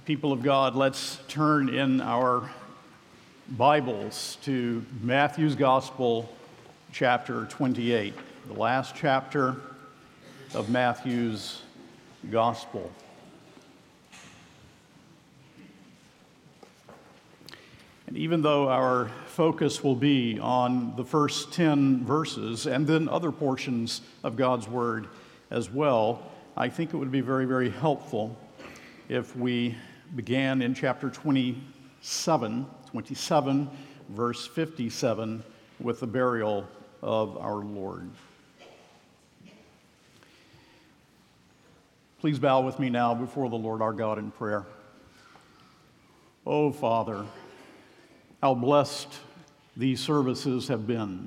People of God, let's turn in our Bibles to Matthew's Gospel, chapter 28, the last chapter of Matthew's Gospel. And even though our focus will be on the first 10 verses and then other portions of God's Word as well, I think it would be very, very helpful if we began in chapter 27, verse 57, with the burial of our Lord. Please bow with me now before the Lord our God in prayer. Oh, Father, how blessed these services have been.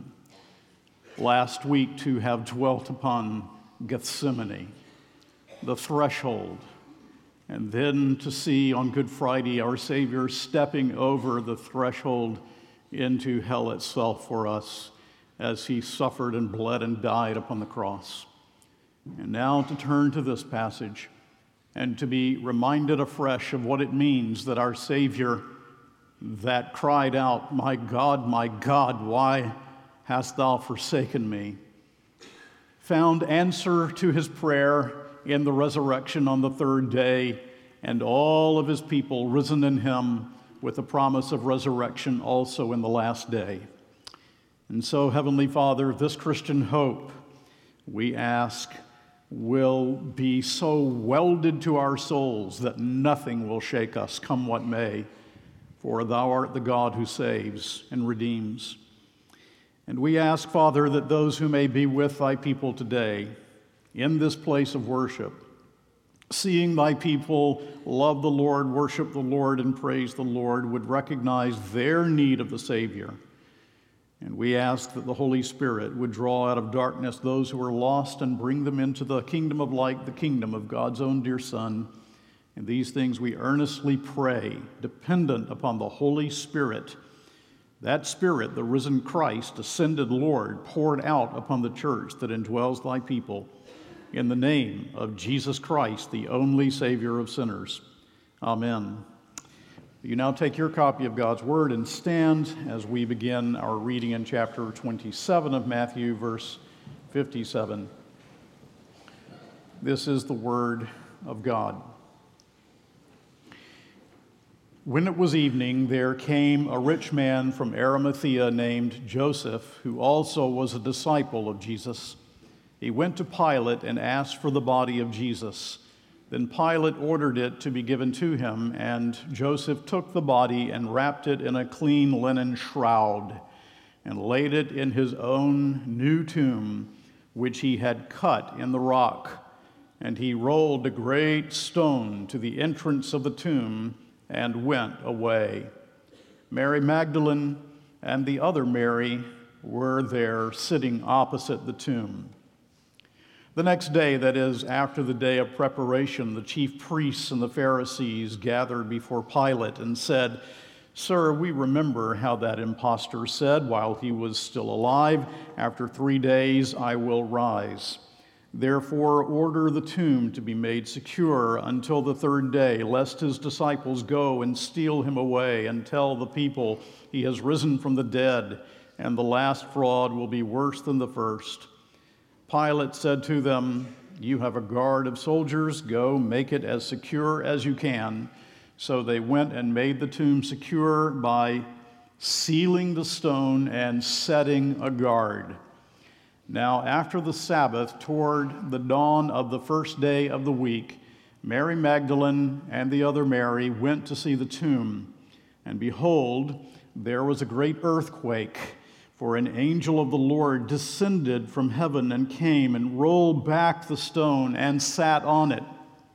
Last week to have dwelt upon Gethsemane, the threshold, and then to see on Good Friday our Savior stepping over the threshold into hell itself for us as he suffered and bled and died upon the cross. And now to turn to this passage and to be reminded afresh of what it means that our Savior that cried out, my God, why hast thou forsaken me?" found answer to his prayer in the resurrection on the third day, and all of his people risen in him with the promise of resurrection also in the last day. And so, Heavenly Father, this Christian hope, we ask, will be so welded to our souls that nothing will shake us, come what may, for thou art the God who saves and redeems. And we ask, Father, that those who may be with thy people today in this place of worship, seeing thy people love the Lord, worship the Lord, and praise the Lord, would recognize their need of the Savior. And we ask that the Holy Spirit would draw out of darkness those who are lost and bring them into the kingdom of light, the kingdom of God's own dear Son. And these things we earnestly pray, dependent upon the Holy Spirit. That Spirit, the risen Christ, ascended Lord, poured out upon the church that indwells thy people. In the name of Jesus Christ, the only Savior of sinners. Amen. You now take your copy of God's Word and stand as we begin our reading in chapter 27 of Matthew, verse 57. This is the Word of God. When it was evening, there came a rich man from Arimathea named Joseph, who also was a disciple of Jesus. He went to Pilate and asked for the body of Jesus. Then Pilate ordered it to be given to him, and Joseph took the body and wrapped it in a clean linen shroud and laid it in his own new tomb, which he had cut in the rock. And he rolled a great stone to the entrance of the tomb and went away. Mary Magdalene and the other Mary were there sitting opposite the tomb. The next day, that is, after the day of preparation, the chief priests and the Pharisees gathered before Pilate and said, "Sir, we remember how that impostor said while he was still alive, 'After 3 days I will rise.' Therefore, order the tomb to be made secure until the third day, lest his disciples go and steal him away and tell the people he has risen from the dead, and the last fraud will be worse than the first." Pilate said to them, "You have a guard of soldiers. Go, make it as secure as you can." So they went and made the tomb secure by sealing the stone and setting a guard. Now, after the Sabbath, toward the dawn of the first day of the week, Mary Magdalene and the other Mary went to see the tomb. And behold, there was a great earthquake, for an angel of the Lord descended from heaven and came and rolled back the stone and sat on it.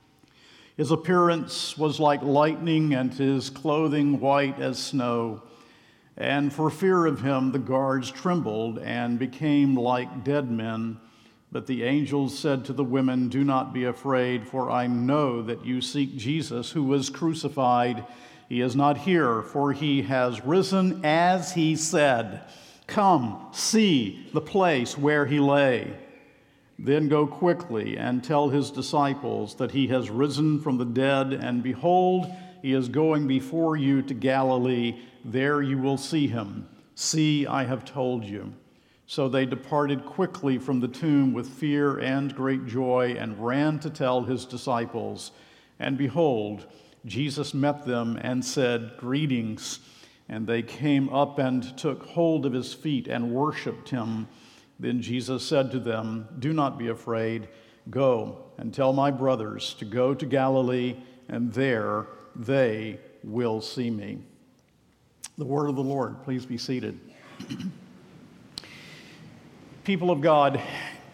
His appearance was like lightning and his clothing white as snow. And for fear of him, the guards trembled and became like dead men. But the angel said to the women, "Do not be afraid, for I know that you seek Jesus who was crucified. He is not here, for he has risen as he said. Come, see the place where he lay. Then go quickly and tell his disciples that he has risen from the dead, and behold, he is going before you to Galilee. There you will see him. See, I have told you." So they departed quickly from the tomb with fear and great joy and ran to tell his disciples. And behold, Jesus met them and said, "Greetings." And they came up and took hold of his feet and worshiped him. Then Jesus said to them, "Do not be afraid. Go and tell my brothers to go to Galilee, and there they will see me." The word of the Lord. Please be seated. People of God,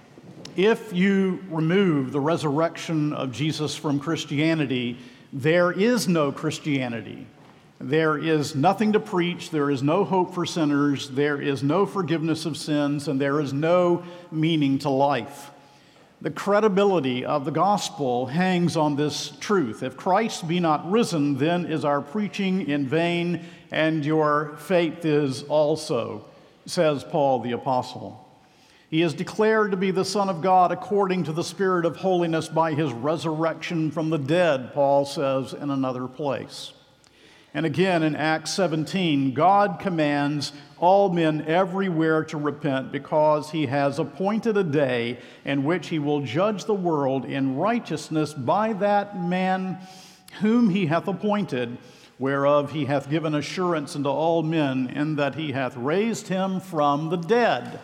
if you remove the resurrection of Jesus from Christianity, there is no Christianity. There is nothing to preach, there is no hope for sinners, there is no forgiveness of sins, and there is no meaning to life. The credibility of the gospel hangs on this truth. If Christ be not risen, then is our preaching in vain, and your faith is also, says Paul the apostle. He is declared to be the Son of God according to the Spirit of holiness by his resurrection from the dead, Paul says in another place. And again in Acts 17, God commands all men everywhere to repent because he has appointed a day in which he will judge the world in righteousness by that man whom he hath appointed, whereof he hath given assurance unto all men, in that he hath raised him from the dead.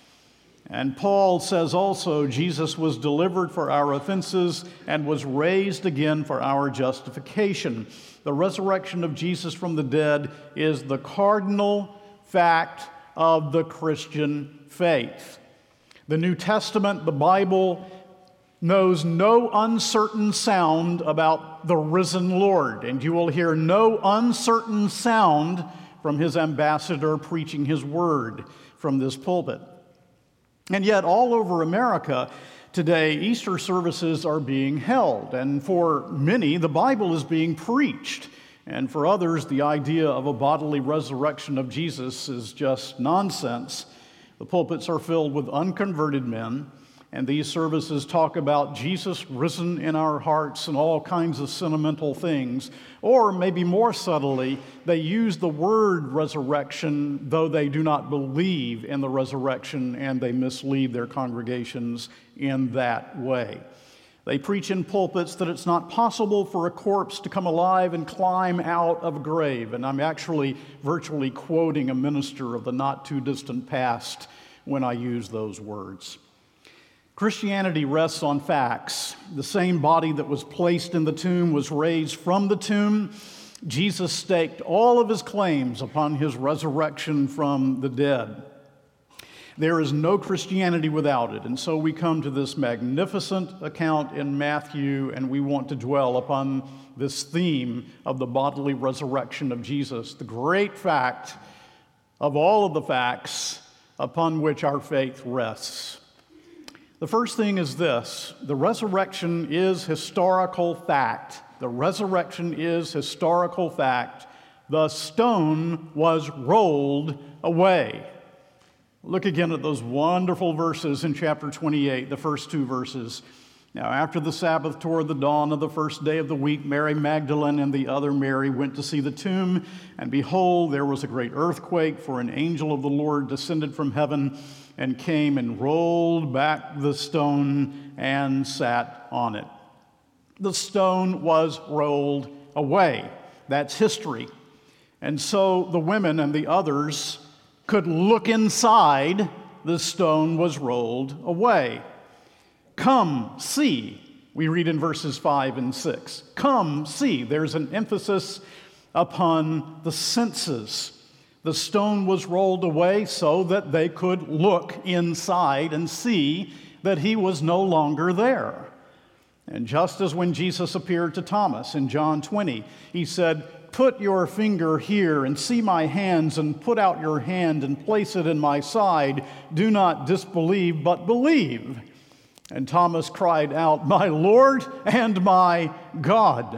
And Paul says also, Jesus was delivered for our offenses and was raised again for our justification. The resurrection of Jesus from the dead is the cardinal fact of the Christian faith. The New Testament, the Bible, knows no uncertain sound about the risen Lord, and you will hear no uncertain sound from his ambassador preaching his word from this pulpit. And yet, all over America today, Easter services are being held, and for many, the Bible is being preached. And for others, the idea of a bodily resurrection of Jesus is just nonsense. The pulpits are filled with unconverted men, and these services talk about Jesus risen in our hearts and all kinds of sentimental things. Or maybe more subtly, they use the word resurrection, though they do not believe in the resurrection, and they mislead their congregations in that way. They preach in pulpits that it's not possible for a corpse to come alive and climb out of a grave. And I'm actually virtually quoting a minister of the not too distant past when I use those words. Christianity rests on facts. The same body that was placed in the tomb was raised from the tomb. Jesus staked all of his claims upon his resurrection from the dead. There is no Christianity without it, and so we come to this magnificent account in Matthew, and we want to dwell upon this theme of the bodily resurrection of Jesus, the great fact of all of the facts upon which our faith rests. The first thing is this: the resurrection is historical fact. The resurrection is historical fact. The stone was rolled away. Look again at those wonderful verses in chapter 28, the first two verses. Now, after the Sabbath toward the dawn of the first day of the week, Mary Magdalene and the other Mary went to see the tomb, and behold, there was a great earthquake, for an angel of the Lord descended from heaven and came and rolled back the stone and sat on it. The stone was rolled away. That's history. And so the women and the others could look inside. The stone was rolled away. Come, see, we read in verses 5 and 6. Come, see. There's an emphasis upon the senses. The stone was rolled away so that they could look inside and see that he was no longer there. And just as when Jesus appeared to Thomas in John 20, he said, "Put your finger here and see my hands, and put out your hand and place it in my side. Do not disbelieve, but believe." And Thomas cried out, "My Lord and my God."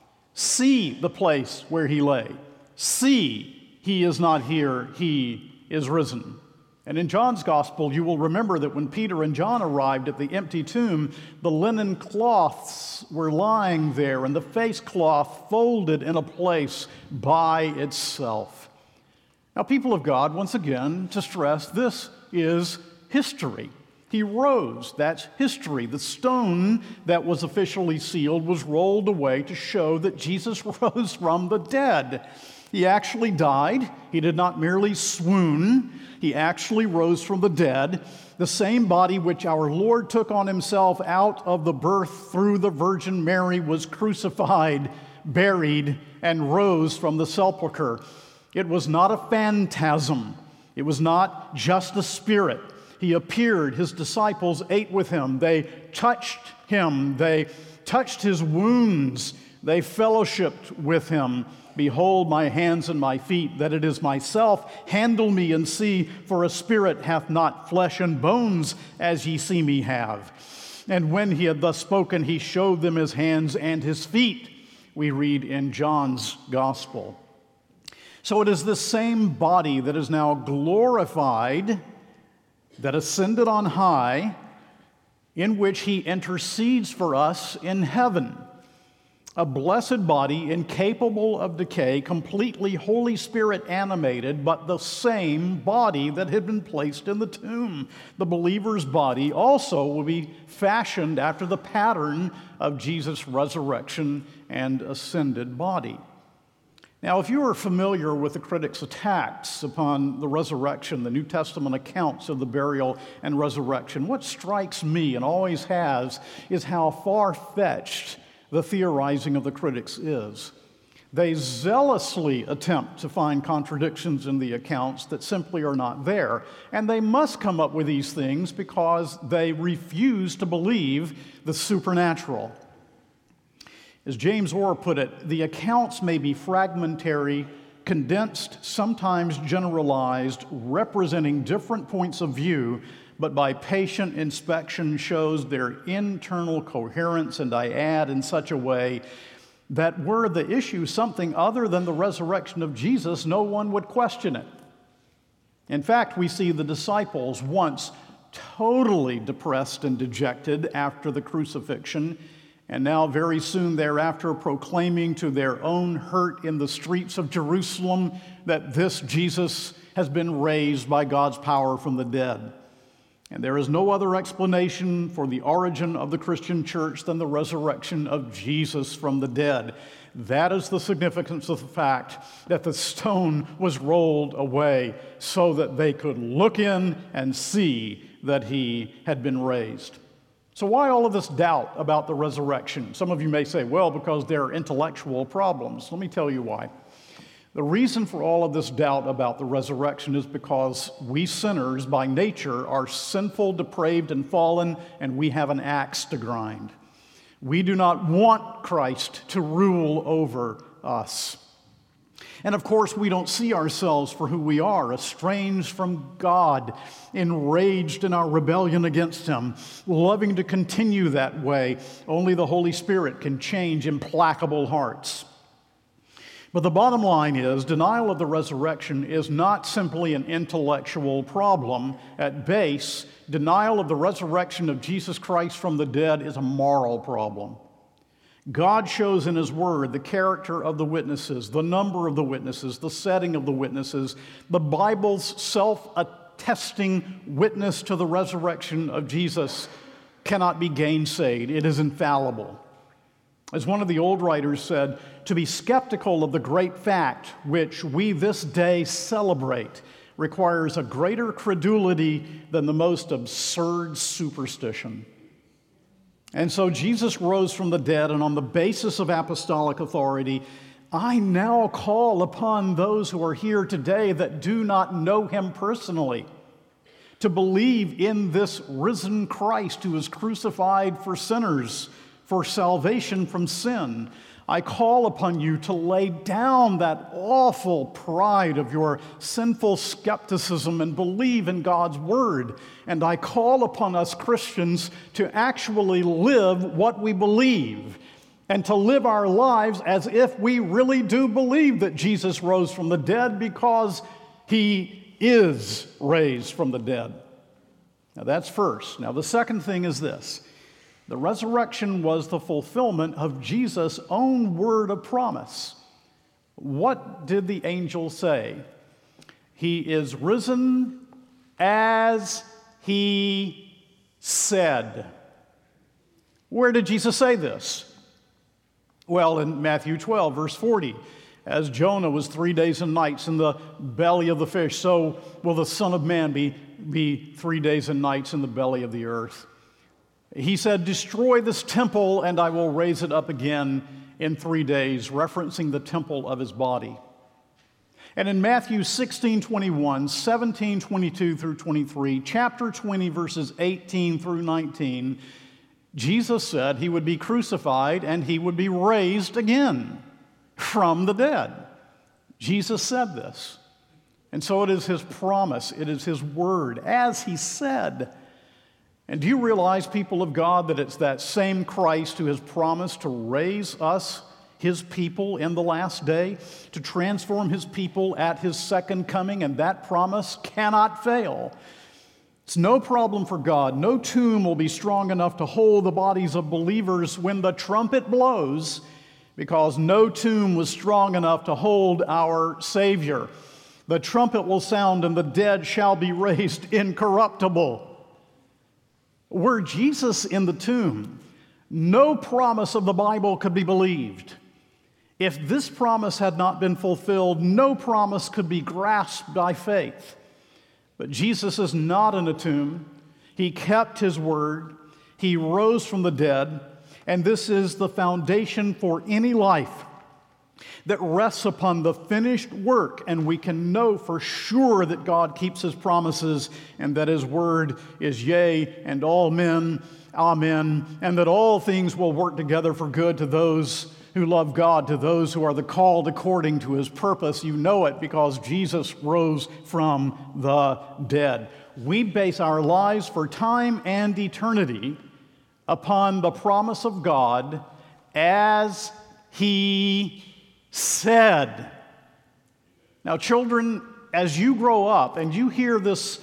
See the place where he lay. See, he is not here, he is risen. And in John's gospel, you will remember that when Peter and John arrived at the empty tomb, the linen cloths were lying there and the face cloth folded in a place by itself. Now, people of God, once again, to stress, this is history. He rose. That's history. The stone that was officially sealed was rolled away to show that Jesus rose from the dead. He actually died. He did not merely swoon. He actually rose from the dead. The same body which our Lord took on himself out of the birth through the Virgin Mary was crucified, buried, and rose from the sepulcher. It was not a phantasm. It was not just a spirit. He appeared. His disciples ate with him. They touched him. They touched his wounds. They fellowshiped with him. Behold my hands and my feet, that it is myself. Handle me and see, for a spirit hath not flesh and bones, as ye see me have. And when he had thus spoken, he showed them his hands and his feet, we read in John's gospel. So it is this same body that is now glorified, that ascended on high, in which he intercedes for us in heaven. A blessed body, incapable of decay, completely Holy Spirit animated, but the same body that had been placed in the tomb. The believer's body also will be fashioned after the pattern of Jesus' resurrection and ascended body. Now, if you are familiar with the critics' attacks upon the resurrection, the New Testament accounts of the burial and resurrection, what strikes me and always has is how far-fetched the theorizing of the critics is. They zealously attempt to find contradictions in the accounts that simply are not there, and they must come up with these things because they refuse to believe the supernatural. As James Orr put it, the accounts may be fragmentary, condensed, sometimes generalized, representing different points of view, but by patient inspection shows their internal coherence, and I add, in such a way that were the issue something other than the resurrection of Jesus, no one would question it. In fact, we see the disciples, once totally depressed and dejected after the crucifixion, and now very soon thereafter proclaiming to their own hurt in the streets of Jerusalem that this Jesus has been raised by God's power from the dead. And there is no other explanation for the origin of the Christian church than the resurrection of Jesus from the dead. That is the significance of the fact that the stone was rolled away so that they could look in and see that he had been raised. So why all of this doubt about the resurrection? Some of you may say, well, because there are intellectual problems. Let me tell you why. The reason for all of this doubt about the resurrection is because we sinners by nature are sinful, depraved, and fallen, and we have an axe to grind. We do not want Christ to rule over us. And of course, we don't see ourselves for who we are, estranged from God, enraged in our rebellion against him, loving to continue that way. Only the Holy Spirit can change implacable hearts. But the bottom line is, denial of the resurrection is not simply an intellectual problem. At base, denial of the resurrection of Jesus Christ from the dead is a moral problem. God shows in his word the character of the witnesses, the number of the witnesses, the setting of the witnesses. The Bible's self-attesting witness to the resurrection of Jesus cannot be gainsaid. It is infallible. As one of the old writers said, to be skeptical of the great fact which we this day celebrate requires a greater credulity than the most absurd superstition. And so Jesus rose from the dead, and on the basis of apostolic authority, I now call upon those who are here today that do not know him personally to believe in this risen Christ who is crucified for sinners, for salvation from sin. I call upon you to lay down that awful pride of your sinful skepticism and believe in God's word. And I call upon us Christians to actually live what we believe and to live our lives as if we really do believe that Jesus rose from the dead, because he is raised from the dead. Now that's first. Now the second thing is this. The resurrection was the fulfillment of Jesus' own word of promise. What did the angel say? He is risen as he said. Where did Jesus say this? Well, in Matthew 12, verse 40, as Jonah was 3 days and nights in the belly of the fish, so will the Son of Man be 3 days and nights in the belly of the earth. He said, destroy this temple and I will raise it up again in 3 days, referencing the temple of his body. And in Matthew 16:21, 17:22 through 23, chapter 20, verses 18 through 19, Jesus said he would be crucified and he would be raised again from the dead. Jesus said this. And so it is his promise, it is his word, as he said. And do you realize, people of God, that it's that same Christ who has promised to raise us, his people, in the last day, to transform his people at his second coming, and that promise cannot fail. It's no problem for God. No tomb will be strong enough to hold the bodies of believers when the trumpet blows, because no tomb was strong enough to hold our Savior. The trumpet will sound and the dead shall be raised incorruptible. Were Jesus in the tomb, no promise of the Bible could be believed. If this promise had not been fulfilled, no promise could be grasped by faith. But Jesus is not in a tomb. He kept his word. He rose from the dead. And this is the foundation for any life that rests upon the finished work. And we can know for sure that God keeps his promises and that his word is yea, and all men, amen, and that all things will work together for good to those who love God, to those who are the called according to his purpose. You know it because Jesus rose from the dead. We base our lives for time and eternity upon the promise of God as he said. Now, children, as you grow up and you hear this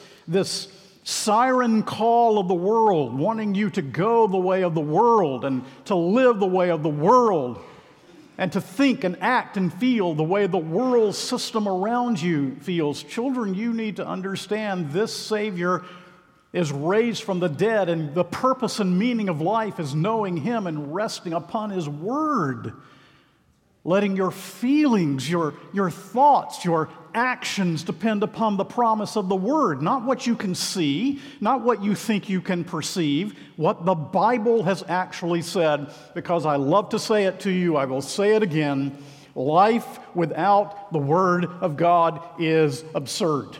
siren call of the world, wanting you to go the way of the world and to live the way of the world, and to think and act and feel the way the world system around you feels. Children, you need to understand this Savior is raised from the dead, and the purpose and meaning of life is knowing him and resting upon his word. Letting your feelings, your thoughts, your actions depend upon the promise of the word, not what you can see, not what you think you can perceive, what the Bible has actually said. Because I love to say it to you, I will say it again, life without the word of God is absurd.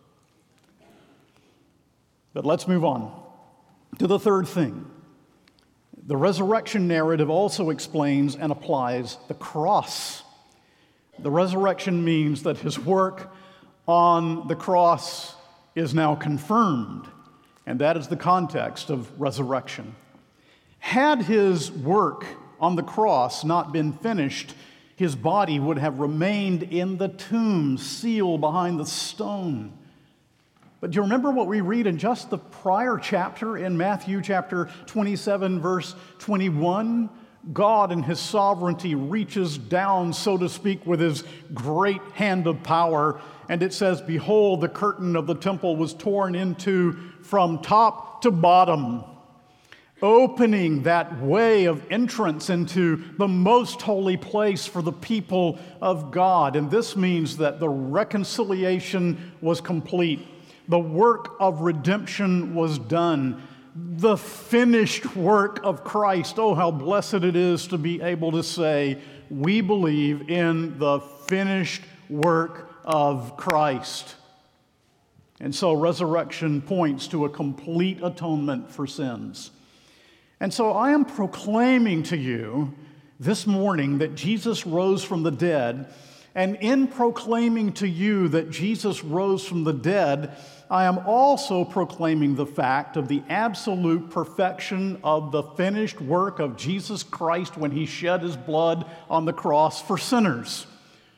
But let's move on to the third thing. The resurrection narrative also explains and applies the cross. The resurrection means that his work on the cross is now confirmed, and that is the context of resurrection. Had his work on the cross not been finished, his body would have remained in the tomb, sealed behind the stone. But do you remember what we read in just the prior chapter in Matthew chapter 27, verse 21? God in his sovereignty reaches down, so to speak, with his great hand of power. And it says, behold, the curtain of the temple was torn into from top to bottom, opening that way of entrance into the most holy place for the people of God. And this means that the reconciliation was complete. The work of redemption was done. The finished work of Christ. Oh, how blessed it is to be able to say, we believe in the finished work of Christ. And so resurrection points to a complete atonement for sins. And so I am proclaiming to you this morning that Jesus rose from the dead. And in proclaiming to you that Jesus rose from the dead, I am also proclaiming the fact of the absolute perfection of the finished work of Jesus Christ when he shed his blood on the cross for sinners.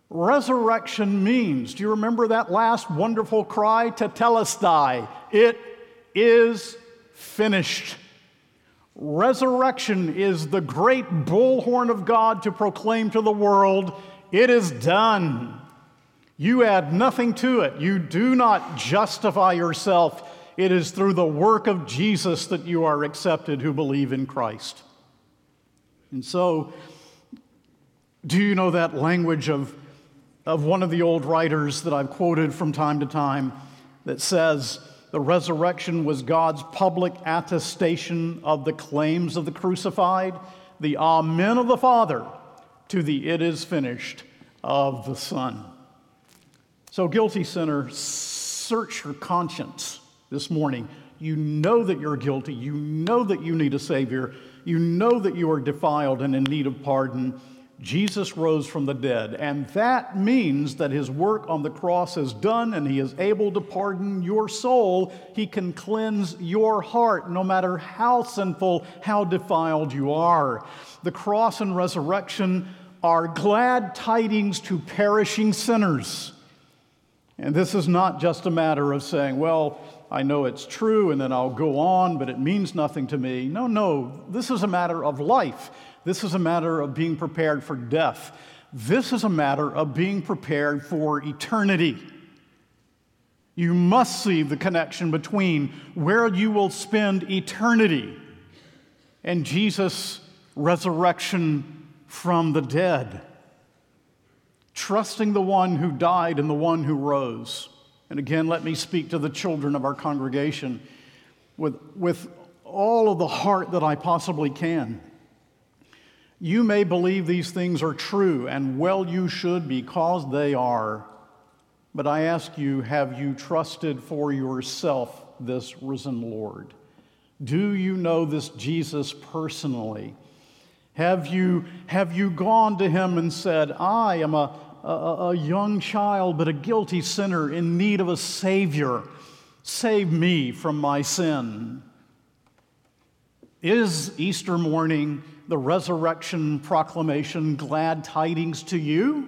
Resurrection means, do you remember that last wonderful cry? Tetelestai. It is finished. Resurrection is the great bullhorn of God to proclaim to the world, it is done. You add nothing to it. You do not justify yourself. It is through the work of Jesus that you are accepted who believe in Christ. And so, do you know that language of one of the old writers that I've quoted from time to time that says the resurrection was God's public attestation of the claims of the crucified, the amen of the Father to the it is finished of the Son. So, guilty sinner, search your conscience this morning. You know that you're guilty. You know that you need a Savior. You know that you are defiled and in need of pardon. Jesus rose from the dead, and that means that his work on the cross is done, and he is able to pardon your soul. He can cleanse your heart, no matter how sinful, how defiled you are. The cross and resurrection are glad tidings to perishing sinners. And this is not just a matter of saying, well, I know it's true, and then I'll go on, but it means nothing to me. No, this is a matter of life. This is a matter of being prepared for death. This is a matter of being prepared for eternity. You must see the connection between where you will spend eternity and Jesus' resurrection from the dead. Trusting the one who died and the one who rose. And again, let me speak to the children of our congregation with all of the heart that I possibly can. You may believe these things are true, and well you should because they are. But I ask you, have you trusted for yourself this risen Lord? Do you know this Jesus personally? Have you gone to him and said, I am a young child, but a guilty sinner in need of a Savior. Save me from my sin. Is Easter morning the resurrection proclamation glad tidings to you?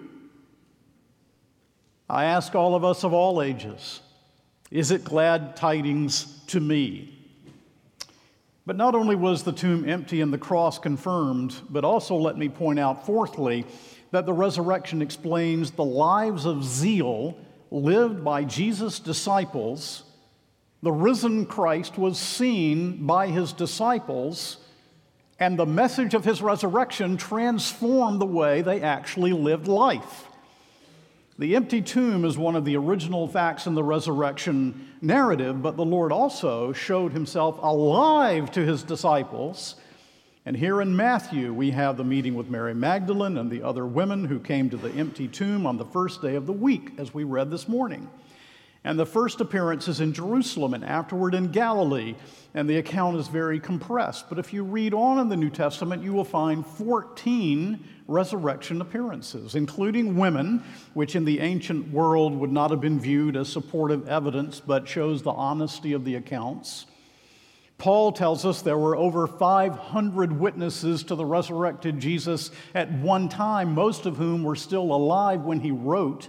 I ask all of us of all ages, is it glad tidings to me? But not only was the tomb empty and the cross confirmed, but also let me point out, fourthly, that the resurrection explains the lives of zeal lived by Jesus' disciples. The risen Christ was seen by his disciples, and the message of his resurrection transformed the way they actually lived life. The empty tomb is one of the original facts in the resurrection narrative, but the Lord also showed himself alive to his disciples. And here in Matthew, we have the meeting with Mary Magdalene and the other women who came to the empty tomb on the first day of the week, as we read this morning. And the first appearance is in Jerusalem and afterward in Galilee, and the account is very compressed. But if you read on in the New Testament, you will find 14 resurrection appearances, including women, which in the ancient world would not have been viewed as supportive evidence, but shows the honesty of the accounts. Paul tells us there were over 500 witnesses to the resurrected Jesus at one time, most of whom were still alive when he wrote.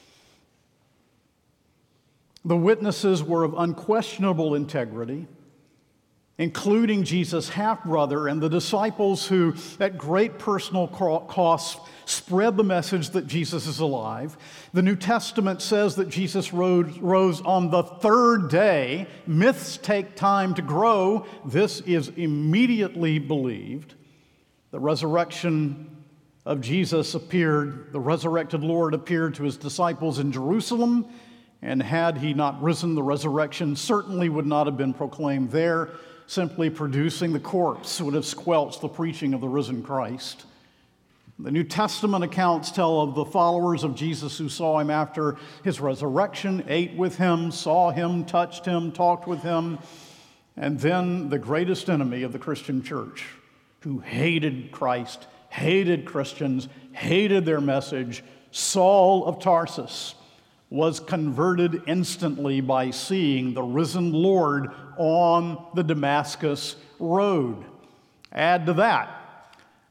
The witnesses were of unquestionable integrity, including Jesus' half-brother and the disciples who, at great personal cost, spread the message that Jesus is alive. The New Testament says that Jesus rose on the third day. Myths take time to grow. This is immediately believed. The resurrection of Jesus appeared, the resurrected Lord appeared to his disciples in Jerusalem, and had he not risen, the resurrection certainly would not have been proclaimed there. Simply producing the corpse would have squelched the preaching of the risen Christ. The New Testament accounts tell of the followers of Jesus who saw him after his resurrection, ate with him, saw him, touched him, talked with him, and then the greatest enemy of the Christian church, who hated Christ, hated Christians, hated their message, Saul of Tarsus, was converted instantly by seeing the risen Lord on the Damascus road. Add to that,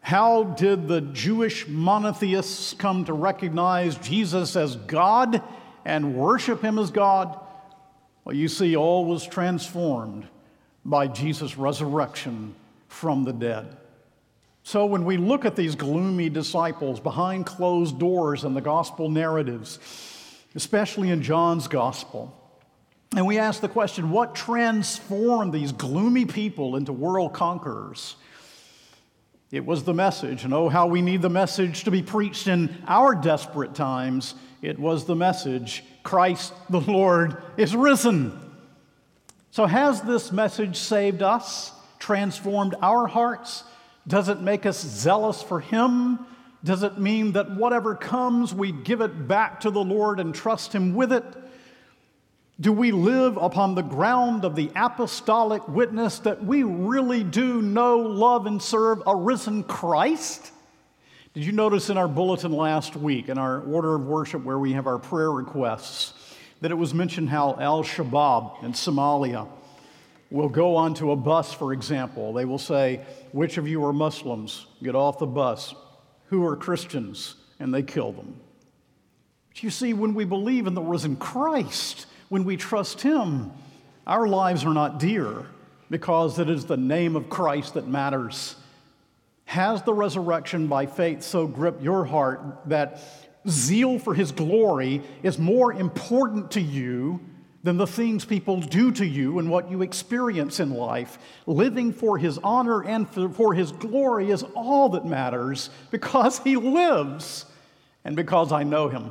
How did the Jewish monotheists come to recognize Jesus as God and worship him as God? Well, you see, all was transformed by Jesus' resurrection from the dead. So when we look at these gloomy disciples behind closed doors in the gospel narratives, especially in John's gospel, and we ask the question, what transformed these gloomy people into world conquerors? It was the message, and oh, how we need the message to be preached in our desperate times. It was the message, Christ the Lord is risen. So has this message saved us, transformed our hearts? Does it make us zealous for him? Does it mean that whatever comes, we give it back to the Lord and trust him with it? Do we live upon the ground of the apostolic witness that we really do know, love, and serve a risen Christ? Did you notice in our bulletin last week, in our order of worship where we have our prayer requests, that it was mentioned how Al-Shabaab in Somalia will go onto a bus, for example. They will say, which of you are Muslims? Get off the bus. Who are Christians? And they kill them. But you see, when we believe in the risen Christ, when we trust him, our lives are not dear because it is the name of Christ that matters. Has the resurrection by faith so gripped your heart that zeal for his glory is more important to you than the things people do to you and what you experience in life? Living for his honor and for his glory is all that matters because he lives and because I know him.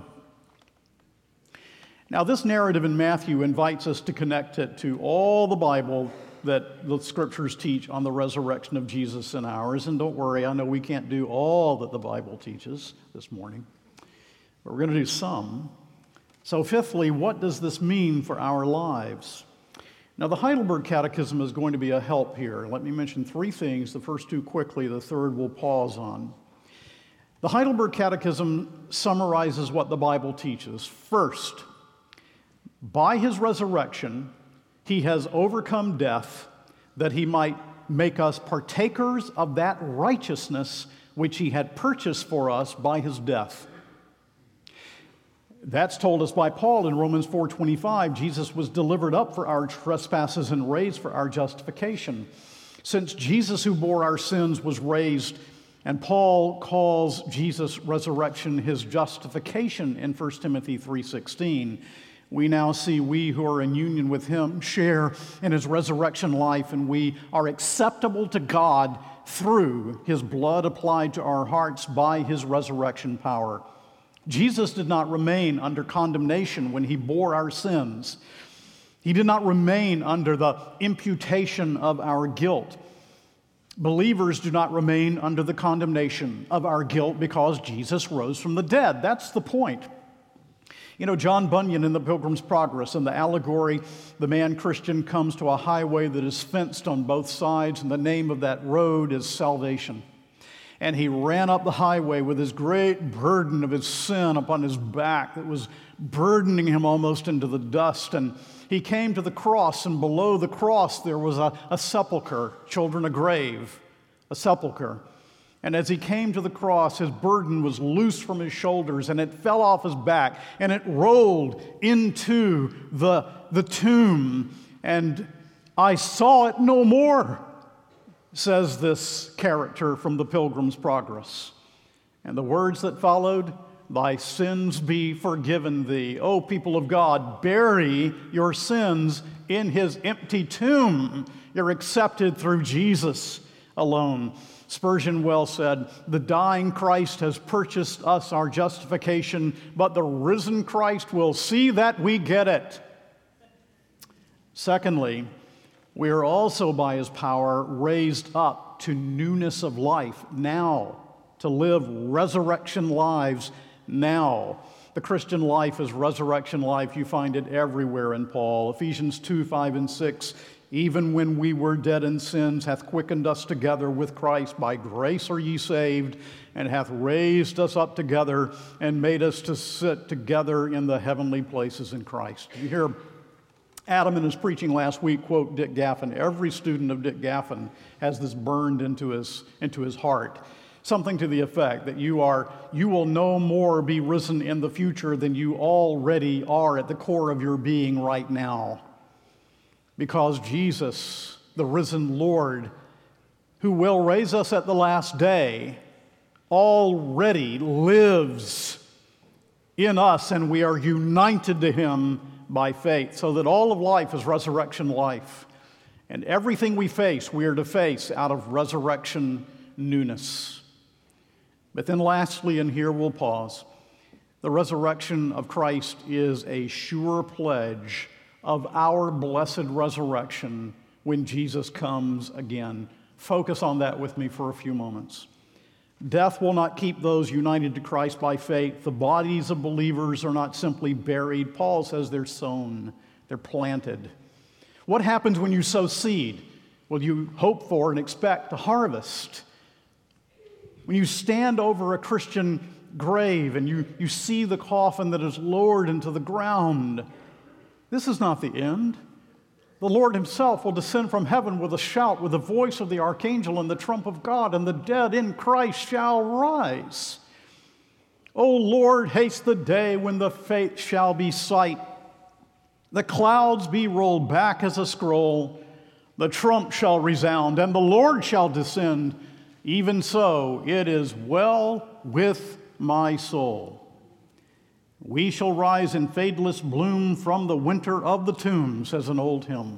Now, this narrative in Matthew invites us to connect it to all the Bible that the scriptures teach on the resurrection of Jesus in ours. And don't worry, I know we can't do all that the Bible teaches this morning, but we're going to do some. So fifthly, what does this mean for our lives? Now, the Heidelberg Catechism is going to be a help here. Let me mention three things, the first two quickly, the third we'll pause on. The Heidelberg Catechism summarizes what the Bible teaches. First, by his resurrection, he has overcome death, that he might make us partakers of that righteousness which he had purchased for us by his death. That's told us by Paul in Romans 4:25. Jesus was delivered up for our trespasses and raised for our justification. Since Jesus, who bore our sins, was raised, and Paul calls Jesus' resurrection his justification in 1 Timothy 3:16, we now see we who are in union with him share in his resurrection life, and we are acceptable to God through his blood applied to our hearts by his resurrection power. Jesus did not remain under condemnation when he bore our sins. He did not remain under the imputation of our guilt. Believers do not remain under the condemnation of our guilt because Jesus rose from the dead. That's the point. You know, John Bunyan in The Pilgrim's Progress, in the allegory, the man Christian comes to a highway that is fenced on both sides, and the name of that road is salvation. And he ran up the highway with his great burden of his sin upon his back that was burdening him almost into the dust. And he came to the cross, and below the cross there was a sepulcher, children, a grave, a sepulcher. And as he came to the cross, his burden was loosed from his shoulders, and it fell off his back, and it rolled into the tomb. And I saw it no more, says this character from The Pilgrim's Progress. And the words that followed, thy sins be forgiven thee. O people of God, bury your sins in his empty tomb. You're accepted through Jesus alone. Spurgeon well said, the dying Christ has purchased us our justification, but the risen Christ will see that we get it. Secondly, we are also by his power raised up to newness of life now, to live resurrection lives now. The Christian life is resurrection life. You find it everywhere in Paul. Ephesians 2:5-6. Even when we were dead in sins, hath quickened us together with Christ. By grace are ye saved, and hath raised us up together and made us to sit together in the heavenly places in Christ. You hear Adam in his preaching last week quote Dick Gaffin. Every student of Dick Gaffin has this burned into his heart. Something to the effect that you will no more be risen in the future than you already are at the core of your being right now. Because Jesus, the risen Lord, who will raise us at the last day, already lives in us, and we are united to him by faith, so that all of life is resurrection life. And everything we face, we are to face out of resurrection newness. But then lastly, and here we'll pause, the resurrection of Christ is a sure pledge of our blessed resurrection when Jesus comes again. Focus on that with me for a few moments. Death will not keep those united to Christ by faith. The bodies of believers are not simply buried. Paul says they're sown, they're planted. What happens when you sow seed? Well, you hope for and expect to harvest. When you stand over a Christian grave and you see the coffin that is lowered into the ground, this is not the end. The Lord himself will descend from heaven with a shout, with the voice of the archangel and the trump of God, and the dead in Christ shall rise. O Lord, haste the day when the faith shall be sight. The clouds be rolled back as a scroll. The trump shall resound, and the Lord shall descend. Even so, it is well with my soul. We shall rise in fadeless bloom from the winter of the tomb, says an old hymn.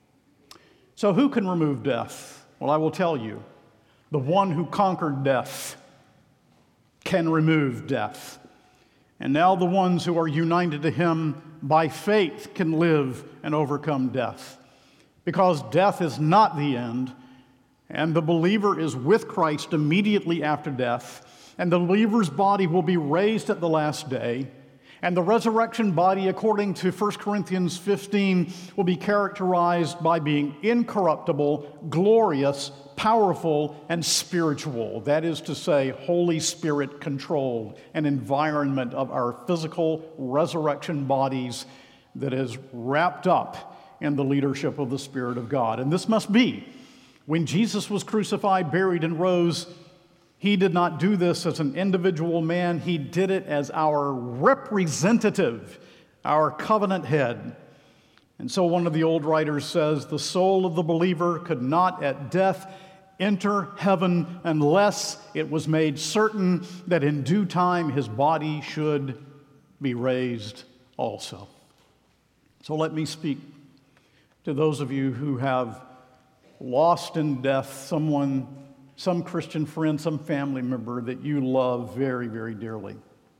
So who can remove death? Well, I will tell you, the one who conquered death can remove death. And now the ones who are united to him by faith can live and overcome death. Because death is not the end, and the believer is with Christ immediately after death, and the believer's body will be raised at the last day. And the resurrection body, according to 1 Corinthians 15, will be characterized by being incorruptible, glorious, powerful, and spiritual. That is to say, Holy Spirit controlled, an environment of our physical resurrection bodies that is wrapped up in the leadership of the Spirit of God. And this must be. When Jesus was crucified, buried, and rose, he did not do this as an individual man. He did it as our representative, our covenant head. And so one of the old writers says, the soul of the believer could not at death enter heaven unless it was made certain that in due time his body should be raised also. So let me speak to those of you who have lost in death someone, some Christian friend, some family member that you love very, very dearly.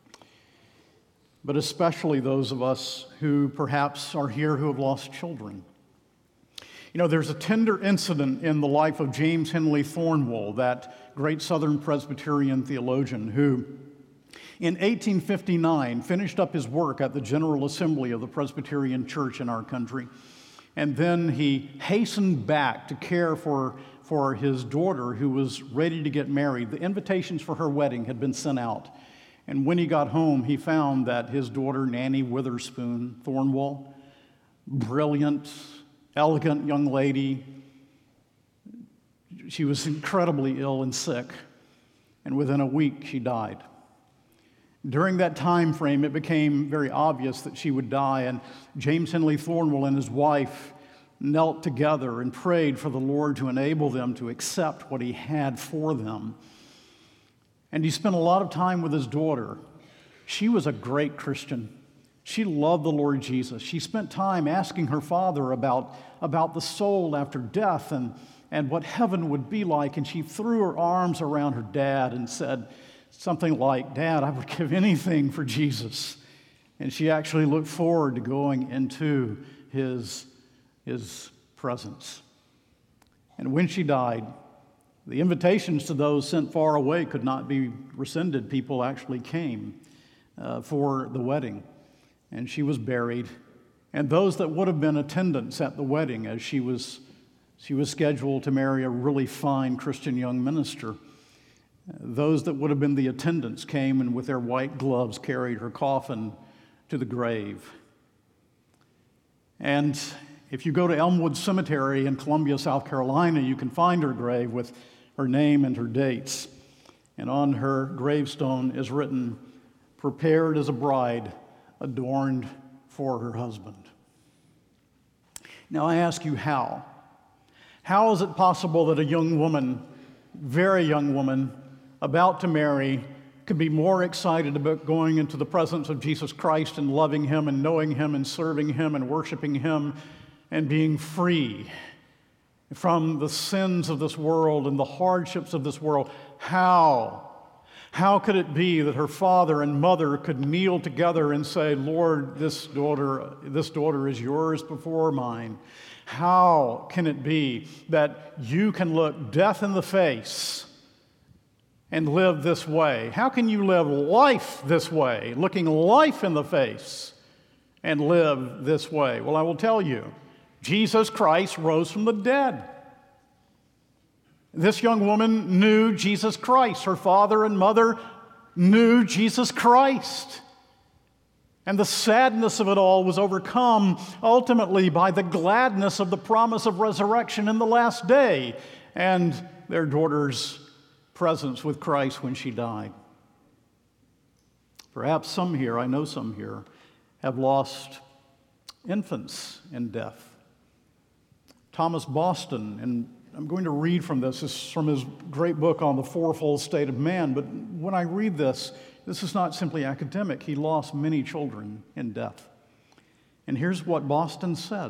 But especially those of us who perhaps are here who have lost children. You know, there's a tender incident in the life of James Henley Thornwell, that great Southern Presbyterian theologian who, in 1859, finished up his work at the General Assembly of the Presbyterian Church in our country. And then he hastened back to care for his daughter who was ready to get married. The invitations for her wedding had been sent out. And when he got home, he found that his daughter, Nanny Witherspoon Thornwell, brilliant, elegant young lady, she was incredibly ill and sick. And within a week, she died. During that time frame, it became very obvious that she would die, and James Henley Thornwell and his wife knelt together and prayed for the Lord to enable them to accept what he had for them. And he spent a lot of time with his daughter. She was a great Christian. She loved the Lord Jesus. She spent time asking her father about the soul after death and what heaven would be like, and she threw her arms around her dad and said something like, "Dad, I would give anything for Jesus." And she actually looked forward to going into his presence. And when she died, the invitations to those sent far away could not be rescinded. People actually came for the wedding. And she was buried. And those that would have been attendants at the wedding, as she was scheduled to marry a really fine Christian young minister, those that would have been the attendants came and with their white gloves carried her coffin to the grave. And if you go to Elmwood Cemetery in Columbia, South Carolina, you can find her grave with her name and her dates. and on her gravestone is written, "Prepared as a bride, adorned for her husband." Now I ask you, how? How is it possible that a young woman, very young woman, about to marry, could be more excited about going into the presence of Jesus Christ and loving Him and knowing Him and serving Him and worshiping Him and being free from the sins of this world and the hardships of this world? How? How could it be that her father and mother could kneel together and say, "Lord, this daughter is yours before mine"? How can it be that you can look death in the face and live this way? How can you live life this way, looking life in the face and live this way? Well, I will tell you, Jesus Christ rose from the dead. This young woman knew Jesus Christ. Her father and mother knew Jesus Christ. And the sadness of it all was overcome ultimately by the gladness of the promise of resurrection in the last day and their daughter's presence with Christ when she died. Perhaps some here, I know some here, have lost infants in death. Thomas Boston, and I'm going to read from this. This is from his great book on the fourfold state of man. But when I read this, this is not simply academic. He lost many children in death. And here's what Boston said: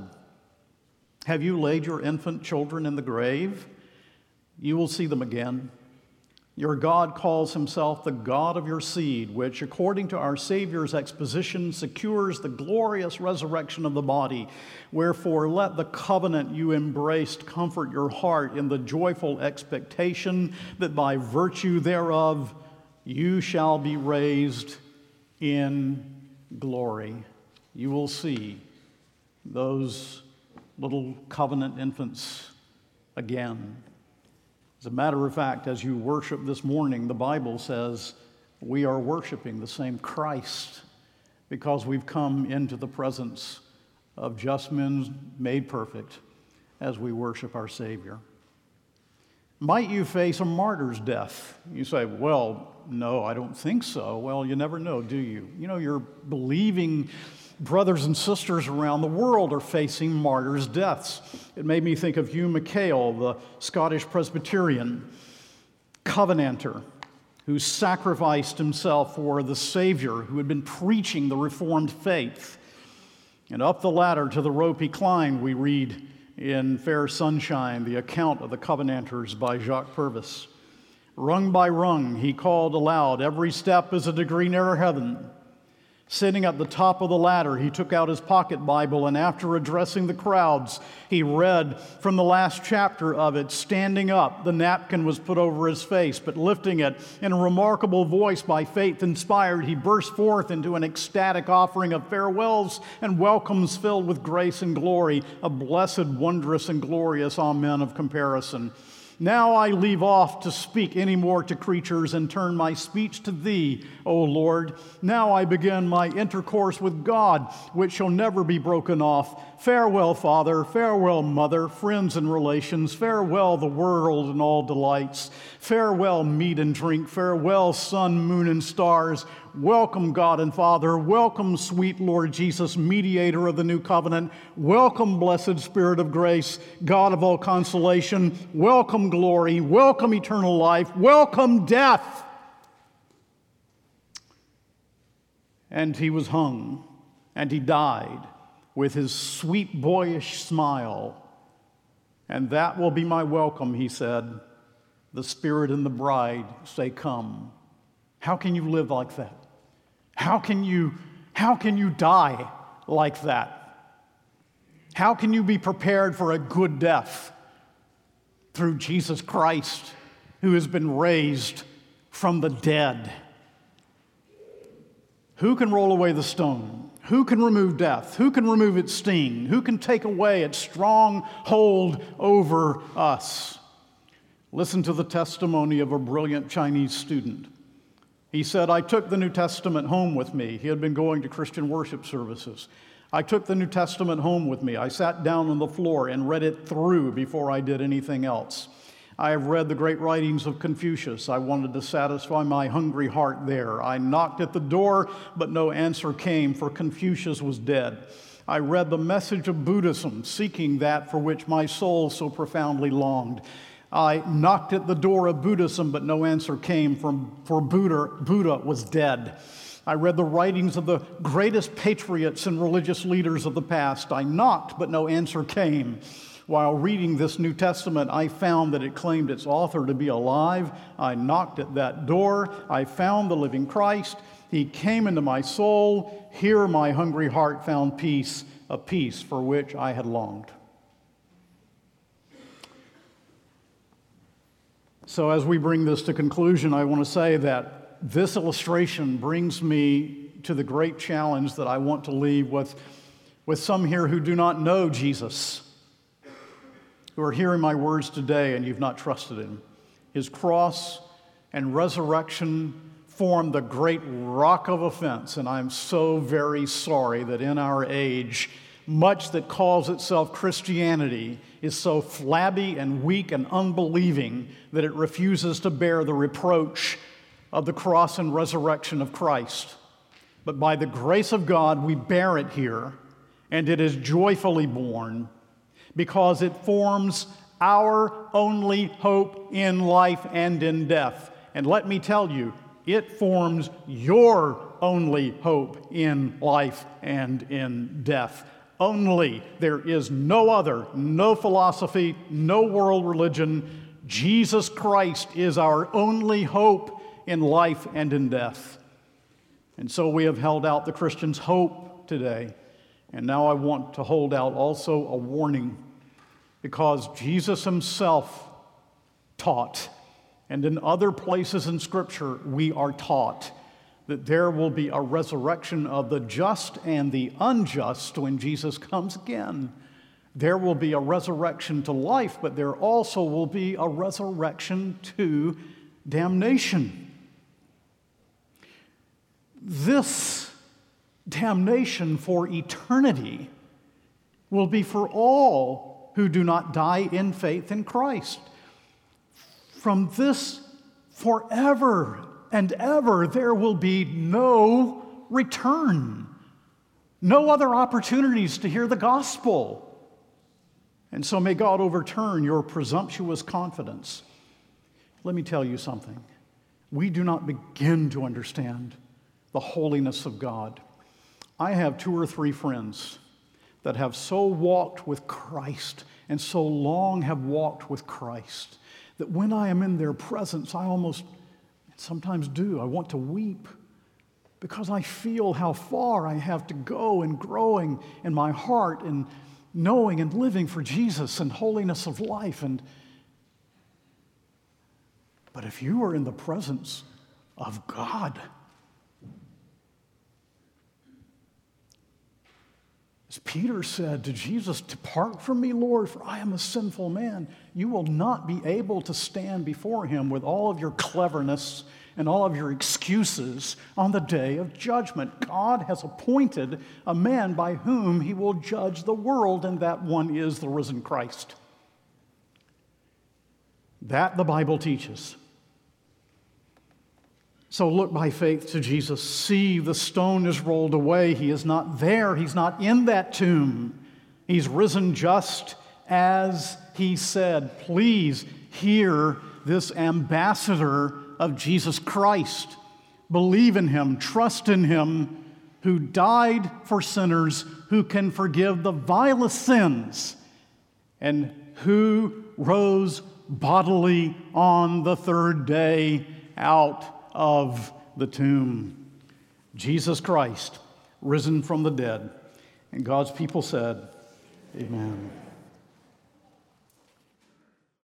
"Have you laid your infant children in the grave? You will see them again. Your God calls Himself the God of your seed, which, according to our Savior's exposition, secures the glorious resurrection of the body. Wherefore, let the covenant you embraced comfort your heart in the joyful expectation that by virtue thereof you shall be raised in glory." You will see those little covenant infants again. As a matter of fact, as you worship this morning, the Bible says we are worshiping the same Christ because we've come into the presence of just men made perfect as we worship our Savior. Might you face a martyr's death? You say, "Well, no, I don't think so." Well, you never know, do you? You know, your believing brothers and sisters around the world are facing martyrs' deaths. It made me think of Hugh McHale, the Scottish Presbyterian Covenanter, who sacrificed himself for the Savior who had been preaching the Reformed faith. And up the ladder to the rope he climbed, we read in Fair Sunshine the account of the Covenanters by Jacques Purvis. Rung by rung, he called aloud, "Every step is a degree nearer heaven." Sitting at the top of the ladder, he took out his pocket Bible, and after addressing the crowds, he read from the last chapter of it. Standing up, the napkin was put over his face, but lifting it in a remarkable voice by faith inspired, he burst forth into an ecstatic offering of farewells and welcomes filled with grace and glory, a blessed, wondrous, and glorious amen of comparison. Now I leave off to speak any more to creatures and turn my speech to Thee, O Lord. Now I begin my intercourse with God, which shall never be broken off. Farewell, Father, farewell, Mother, friends and relations, farewell the world and all delights. Farewell, meat and drink, farewell, sun, moon, and stars. Welcome, God and Father. Welcome, sweet Lord Jesus, mediator of the new covenant. Welcome, blessed Spirit of grace, God of all consolation. Welcome, glory. Welcome, eternal life. Welcome, death. And he was hung, and he died with his sweet boyish smile. And that will be my welcome, he said. The Spirit and the bride say, "Come." How can you live like that? How can you die like that? How can you be prepared for a good death? Through Jesus Christ, who has been raised from the dead. Who can roll away the stone? Who can remove death? Who can remove its sting? Who can take away its strong hold over us? Listen to the testimony of a brilliant Chinese student. He said, "I took the New Testament home with me." He had been going to Christian worship services. "I took the New Testament home with me. I sat down on the floor and read it through before I did anything else. I have read the great writings of Confucius. I wanted to satisfy my hungry heart there. I knocked at the door, but no answer came, for Confucius was dead. I read the message of Buddhism, seeking that for which my soul so profoundly longed. I knocked at the door of Buddhism, but no answer came, for Buddha was dead. I read the writings of the greatest patriots and religious leaders of the past. I knocked, but no answer came. While reading this New Testament, I found that it claimed its author to be alive. I knocked at that door. I found the living Christ. He came into my soul. Here my hungry heart found peace, a peace for which I had longed. So as we bring this to conclusion, I want to say that this illustration brings me to the great challenge that I want to leave with some here who do not know Jesus, who are hearing my words today and you've not trusted him. His cross and resurrection form the great rock of offense, and I'm so very sorry that in our age, much that calls itself Christianity is so flabby and weak and unbelieving that it refuses to bear the reproach of the cross and resurrection of Christ. But by the grace of God, we bear it here, and it is joyfully borne, because it forms our only hope in life and in death. And let me tell you, it forms your only hope in life and in death. Only. There is no other, no philosophy, no world religion. Jesus Christ is our only hope in life and in death. And so we have held out the Christian's hope today. And now I want to hold out also a warning, because Jesus himself taught, and in other places in Scripture we are taught, that there will be a resurrection of the just and the unjust when Jesus comes again. There will be a resurrection to life, but there also will be a resurrection to damnation. This damnation for eternity will be for all who do not die in faith in Christ. From this forever and ever, there will be no return, no other opportunities to hear the gospel. And so may God overturn your presumptuous confidence. Let me tell you something. We do not begin to understand the holiness of God. I have 2 or 3 friends that have so walked with Christ and so long have walked with Christ that when I am in their presence, I almost sometimes do. I want to weep because I feel how far I have to go in growing in my heart and knowing and living for Jesus and holiness of life. But if you are in the presence of God, as Peter said to Jesus, "Depart from me, Lord, for I am a sinful man," you will not be able to stand before him with all of your cleverness and all of your excuses on the day of judgment. God has appointed a man by whom he will judge the world, and that one is the risen Christ. That the Bible teaches. So look by faith to Jesus. See, the stone is rolled away. He is not there. He's not in that tomb. He's risen just as he said. Please hear this ambassador of Jesus Christ. Believe in him. Trust in him, who died for sinners, who can forgive the vilest sins, and who rose bodily on the 3rd day out of the tomb. Jesus Christ, risen from the dead. And God's people said, amen.